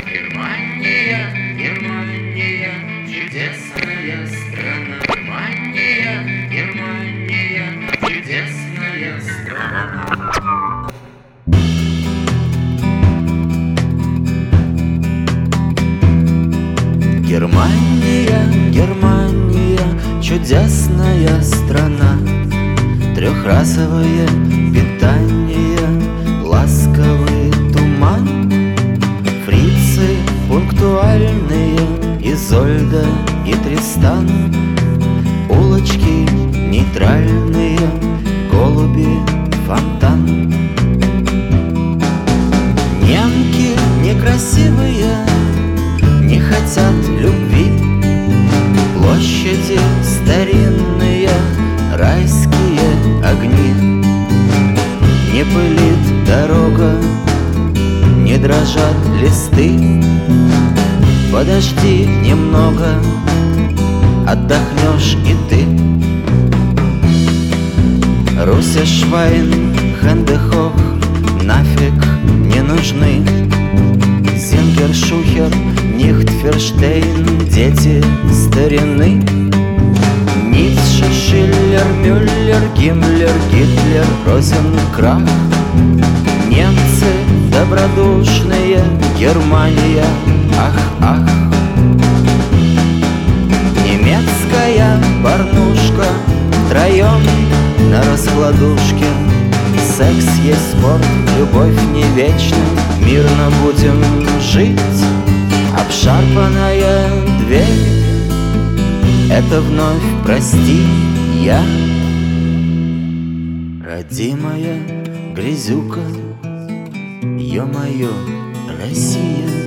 Германия, Германия, чудесная страна. Германия, Германия, чудесная страна. Германия, Германия, чудесная страна. Трехразовое питание, ласковый туман. Фрицы пунктуальные, Изольда и Тристан. Улочки нейтральные, голуби, фонтан. Немки некрасивые, не хотят любви. Площади старинные, райские огни. Не пылит дорога, не дрожат листы. Подожди немного, отдохнешь и ты. Руся Швайн, Хендехох нафиг не нужны. Зингер, Шухер, Нихтферштейн, дети старины. Ницше, Шиллер, Мюллер, Гиммлер, Гитлер, Розенкрах. Немцы добродушные, Германия, ах, ах. Немецкая порнушка, втроем на раскладушке. Секс есть спорт, любовь не вечна, мирно будем жить. Обшарпанная дверь — это вновь прости я. Родимая грязюка, ё-моё, Россия.